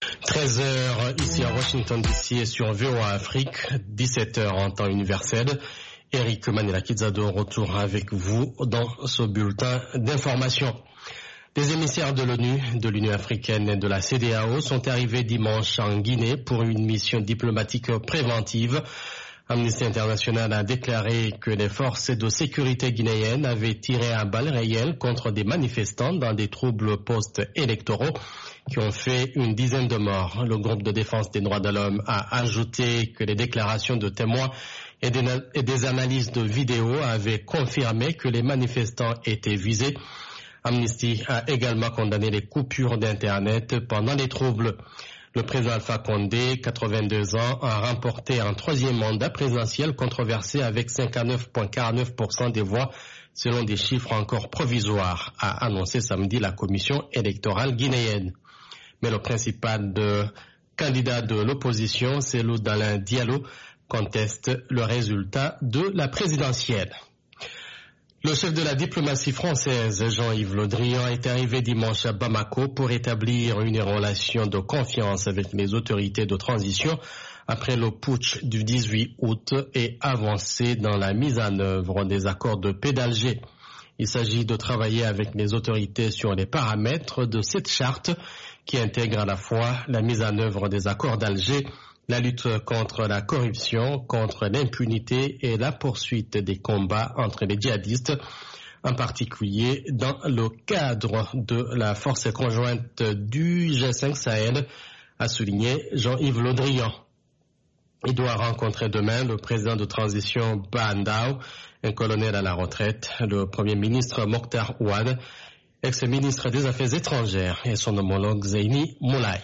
13 heures ici à Washington DC et sur VOA Afrique, 17 heures en temps universel. Eric Manela-Kizado retour avec vous dans ce bulletin d'information. Des émissaires de l'ONU, de l'Union africaine et de la CEDEAO sont arrivés dimanche en Guinée pour une mission diplomatique préventive. Amnesty International a déclaré que les forces de sécurité guinéennes avaient tiré à balles réelles contre des manifestants dans des troubles post-électoraux qui ont fait une dizaine de morts. Le groupe de défense des droits de l'homme a ajouté que les déclarations de témoins et des analyses de vidéos avaient confirmé que les manifestants étaient visés. Amnesty a également condamné les coupures d'Internet pendant les troubles. Le président Alpha Condé, 82 ans, a remporté un troisième mandat présidentiel controversé avec 59,49% des voix, selon des chiffres encore provisoires, a annoncé samedi la commission électorale guinéenne. Mais le principal candidat de l'opposition, Cellou Dalein Diallo, conteste le résultat de la présidentielle. Le chef de la diplomatie française, Jean-Yves Le Drian, est arrivé dimanche à Bamako pour établir une relation de confiance avec les autorités de transition après le putsch du 18 août et avancer dans la mise en œuvre des accords de paix d'Alger. Il s'agit de travailler avec les autorités sur les paramètres de cette charte qui intègre à la fois la mise en œuvre des accords d'Alger, la lutte contre la corruption, contre l'impunité et la poursuite des combats entre les djihadistes, en particulier dans le cadre de la force conjointe du G5 Sahel, a souligné Jean-Yves Le Drian. Il doit rencontrer demain le président de transition Bandao, un colonel à la retraite, le premier ministre Mokhtar Ouad, ex-ministre des Affaires étrangères, et son homologue Zeyni Moulay.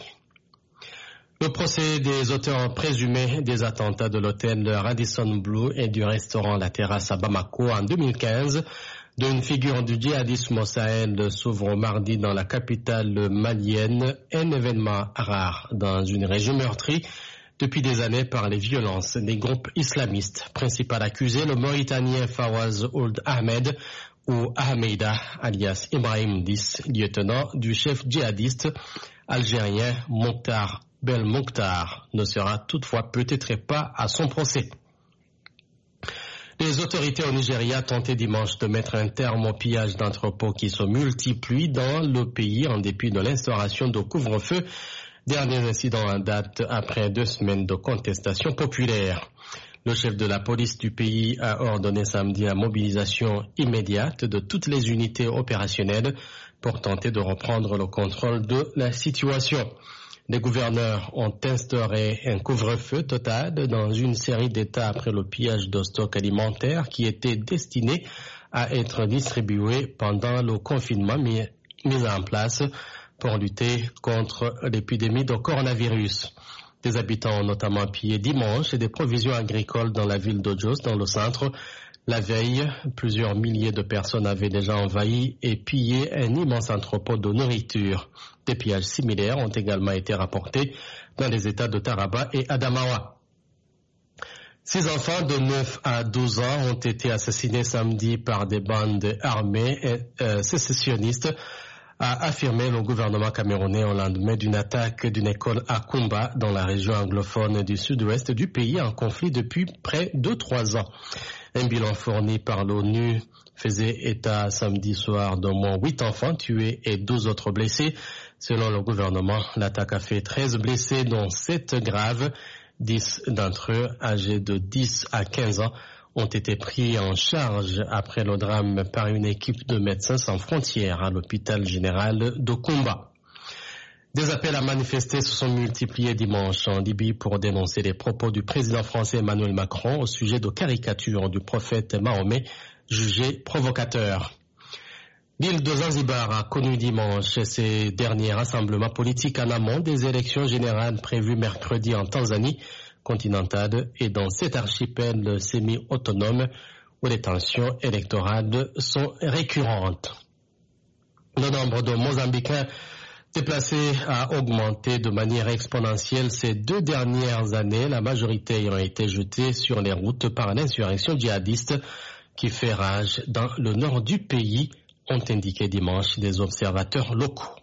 Le procès des auteurs présumés des attentats de l'hôtel Radisson Blu et du restaurant La Terrasse à Bamako en 2015 d'une figure du djihadisme au Sahel s'ouvre mardi dans la capitale malienne, un événement rare dans une région meurtrie depuis des années par les violences des groupes islamistes. Principal accusé, le Mauritanien Fawaz Ould Ahmed ou Ahmeida, alias Ibrahim Dis, lieutenant du chef djihadiste algérien Mokhtar Belmokhtar, ne sera toutefois peut-être pas à son procès. Les autorités au Nigeria tentaient dimanche de mettre un terme au pillage d'entrepôts qui se multiplient dans le pays en dépit de l'instauration de couvre-feu. Dernier incident en date après 2 semaines de contestation populaire. Le chef de la police du pays a ordonné samedi la mobilisation immédiate de toutes les unités opérationnelles pour tenter de reprendre le contrôle de la situation. Les gouverneurs ont instauré un couvre-feu total dans une série d'États après le pillage de stocks alimentaires qui étaient destinés à être distribués pendant le confinement mis en place pour lutter contre l'épidémie de coronavirus. Des habitants ont notamment pillé dimanche des provisions agricoles dans la ville de Jos, dans le centre. La veille, plusieurs milliers de personnes avaient déjà envahi et pillé un immense entrepôt de nourriture. Des pillages similaires ont également été rapportés dans les États de Taraba et Adamawa. 6 enfants de 9 à 12 ans ont été assassinés samedi par des bandes armées et sécessionnistes, a affirmé le gouvernement camerounais au lendemain d'une attaque d'une école à Kumba dans la région anglophone du sud-ouest du pays en conflit depuis près de 3 ans. Un bilan fourni par l'ONU faisait état samedi soir d'au moins 8 enfants tués et 12 autres blessés. Selon le gouvernement, l'attaque a fait 13 blessés, dont 7 graves. 10 d'entre eux, âgés de 10 à 15 ans, ont été pris en charge après le drame par une équipe de Médecins sans frontières à l'hôpital général de Kumba. Des appels à manifester se sont multipliés dimanche en Libye pour dénoncer les propos du président français Emmanuel Macron au sujet de caricatures du prophète Mahomet jugé provocateur. L'île de Zanzibar a connu dimanche ses derniers rassemblements politiques en amont des élections générales prévues mercredi en Tanzanie continentale et dans cet archipel semi-autonome où les tensions électorales sont récurrentes. Le nombre de Mozambicains déplacés a augmenté de manière exponentielle ces 2 dernières années, la majorité ayant été jetée sur les routes par l'insurrection djihadiste qui fait rage dans le nord du pays, ont indiqué dimanche des observateurs locaux.